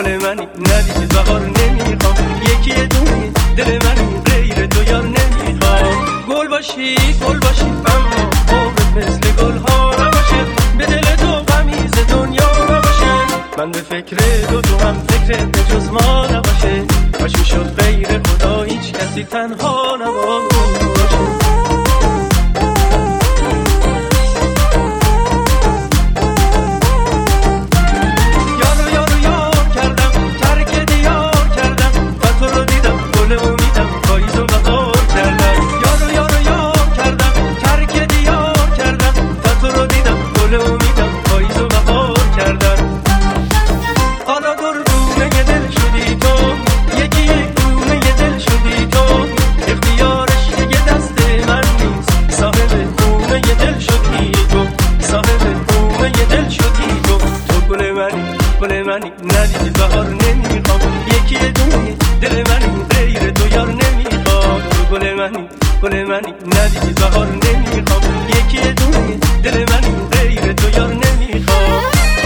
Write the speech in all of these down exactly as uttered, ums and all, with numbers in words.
گل منی ندیگه بهار نمیخوام، یکی دونه دل منی غیر تو یار نمیخوام. گل باشی گل باشی اما عمرت مثل گل ها نباشه، به دل تو غمیز دنیا نباشه. من به فکر تو تو هم فکرت به جز ما نباشه، باش میشد غیر خدا هیچ کسی تنها نباشه. گل منی ندیدی بهار نمیخوام، یکی دونه دل منی غیر تو یار نمیخوام. گل منی گل منی ندیدی بهار نمیخوام، یکی دونه دل منی غیر تو یار نمیخوام.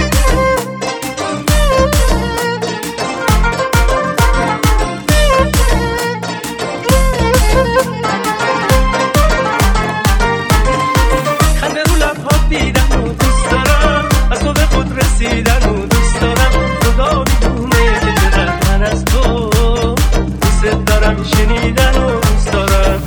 خنده رو لب‌هات دیدن و دوست دارم، از تو به خود رسیدن و دوست دارم. خدا میدونه که چقدر من از تو دوست دارم، شنیدن و دوست دارم،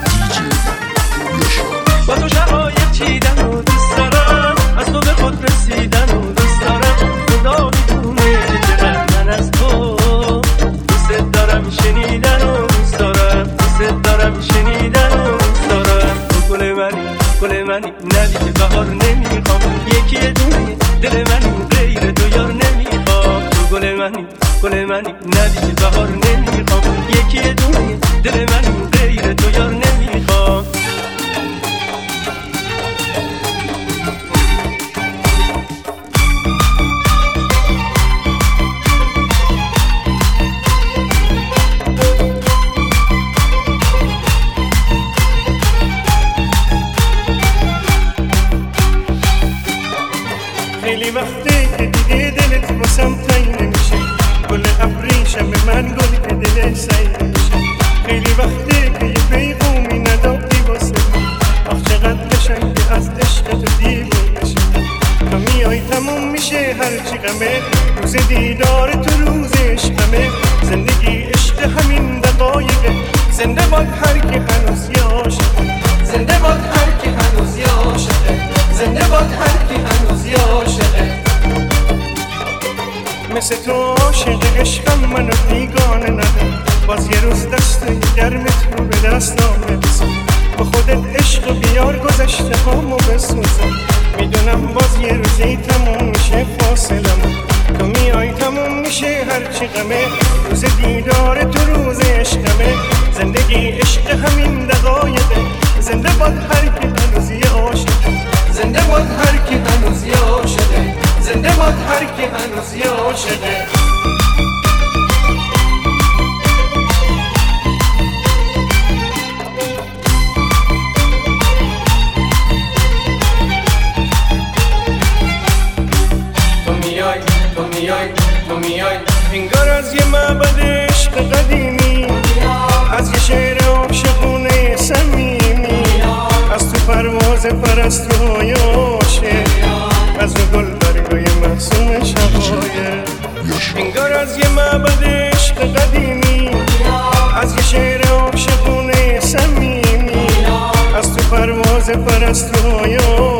با تو شقایق چیدن و دوست دارم، از تو به خود رسیدن و دوست دارم. خدا میدونه که چقدر من از تو دوست دارم، شنیدن و دوست دارم، دوست دارم، شنیدن و دوست دارم. گل منی گل منی ندیگه بهار نمیخوام، یکی دونه دل منی غیر تو یار نمیخوام. گل منی گل منی ندیگه بهار نمیخوام، یکی دونه دل منی غیر تو یار نمیخوام. خیلی وقته که دیگه دلت واسم تایی نمیشه، گل ابریشم به من گل که دلت سعی نمیشه. خیلی وقته که یه پیغومی ندادی واسه من، آخ چقدر قشنگه از عشق تو دیوونه شدم. تو میای تموم میشه هرچی غمه، روز دیدار تو روز عشقمه. زندگی عشق همین دقایقه، زنده باد هر کی هنوز عاشقه، زنده باد هر کی هنوز عاشقه، زنده باد هر کی هنوز عاشقه. مثل تو عاشق عشقم منو بیگانه ندم، باز یه روز دست گرمت رو به دستام برسون. با خودت عشق بیار گذشته هامو بسوزم، میدونم باز یه روزی تموم میشه فاصلمون. تو میای تموم میشه هرچی غمه، روز دیدار تو روز عشقمه. زندگی عشق همین دقایقه، زنده باد هر کی هنوز عاشقه، زنده باد هر کی هنوز عاشقه، زنده باد هر کی هنوز عاشقه. تو میای تو میای تو میای انگار از یه معبد عشق قدیمی، از یه شعر عاشقونه صمیمی، از تو پرواز پرستوهای عاشق، از رو گل برگای معصوم شقایق. انگار از یه معبد عشق قدیمی، از یه شعر عاشقونه صمیمی، از تو پرواز پرستوهای عاشق،